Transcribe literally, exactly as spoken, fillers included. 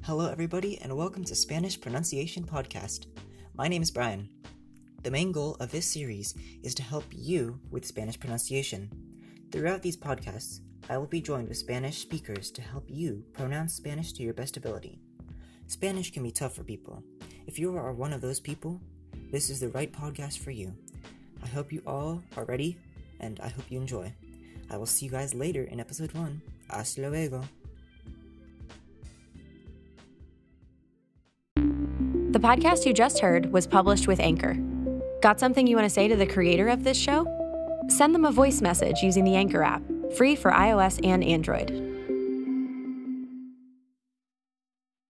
Hello, everybody, and welcome to Spanish Pronunciation Podcast. My name is Brian. The main goal of this series is to help you with Spanish pronunciation. Throughout these podcasts, I will be joined with Spanish speakers to help you pronounce Spanish to your best ability. Spanish can be tough for people. If you are one of those people, this is the right podcast for you. I hope you all are ready, and I hope you enjoy. I will see you guys later in episode one. Hasta luego. The podcast you just heard was published with Anchor. Got something you want to say to the creator of this show? Send them a voice message using the Anchor app, free for iOS and Android.